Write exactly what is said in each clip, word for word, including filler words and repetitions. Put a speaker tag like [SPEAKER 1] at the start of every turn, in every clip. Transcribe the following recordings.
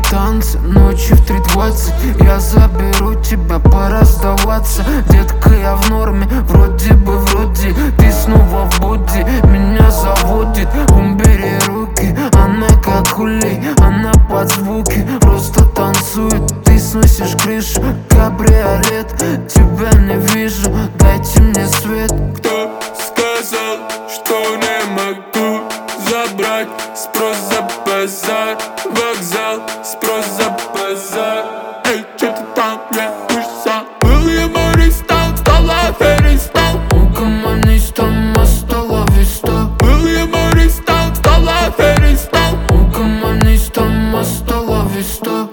[SPEAKER 1] танцы ночью в три двадцать. Я заберу тебя, пора сдаваться. Детка, я в норме, вроде бы, вроде. Ты снова в боди, меня заводит. Убери руки, она как улей, она под звуки просто танцует. Ты сносишь крышу, кабриолет. Тебя не вижу, дайте мне свет.
[SPEAKER 2] Кто сказал, что не могу забрать? Спрос за базар, вокзал, спрос за базар. Эй, чё ты там, я уж забыл, я мористал, стала аферистал.
[SPEAKER 1] Угомонись-там, осталовиста.
[SPEAKER 2] Был я мористал, стала аферистал.
[SPEAKER 1] Угомонись-там, осталовиста.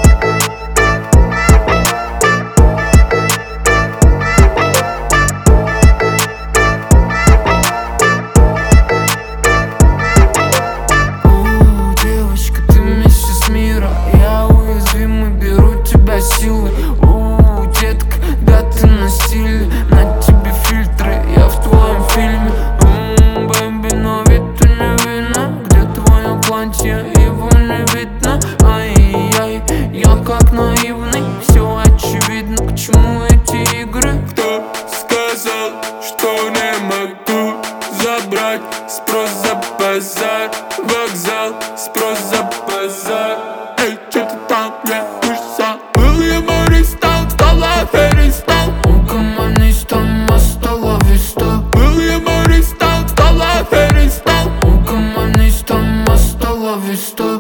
[SPEAKER 1] Силы, у, детка, да ты на стиле. На тебе фильтры, я в твоем фильме. Ммм, бэйби, но ведь ты не видно. Где твое платье, его не видно. Ай-яй, я как наивный. Все очевидно, к чему эти игры?
[SPEAKER 2] Кто сказал, что не могу забрать? Спрос за базар, вокзал, спрос за базар. Эй, чё ты там, я уж забыл, я мористал, стала аферистал.
[SPEAKER 1] Угомонись-там, осталовиста.
[SPEAKER 2] Был я мористал, стала аферистал.
[SPEAKER 1] Угомонись-там, осталовиста.